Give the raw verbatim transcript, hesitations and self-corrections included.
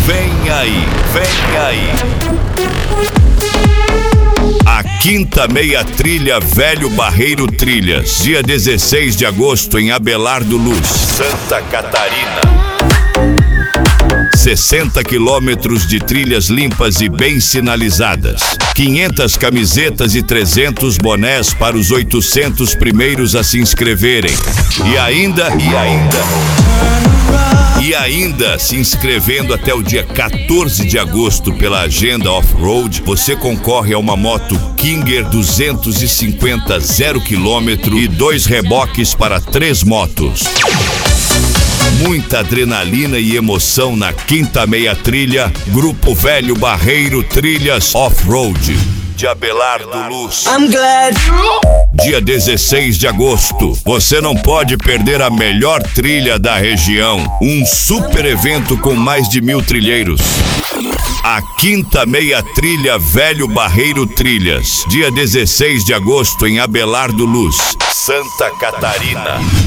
Vem aí, vem aí. A quinta meia trilha Velho Barreiro Trilhas, dia dezesseis de agosto em Abelardo Luz, Santa Catarina. sessenta quilômetros de trilhas limpas e bem sinalizadas. quinhentas camisetas e trezentos bonés para os oitocentos primeiros a se inscreverem. E ainda, e ainda, e ainda, se inscrevendo até o dia quatorze de agosto pela Agenda Off-Road, você concorre a uma moto Kinger duzentos e cinquenta zero quilômetro e dois reboques para três motos. Muita adrenalina e emoção na quinta meia trilha, Grupo Velho Barreiro Trilhas Off-Road, de Abelardo Luz. I'm glad. Dia dezesseis de agosto, você não pode perder a melhor trilha da região. Um super evento com mais de mil trilheiros. A quinta meia trilha Velho Barreiro Trilhas, dia dezesseis de agosto em Abelardo Luz, Santa Catarina.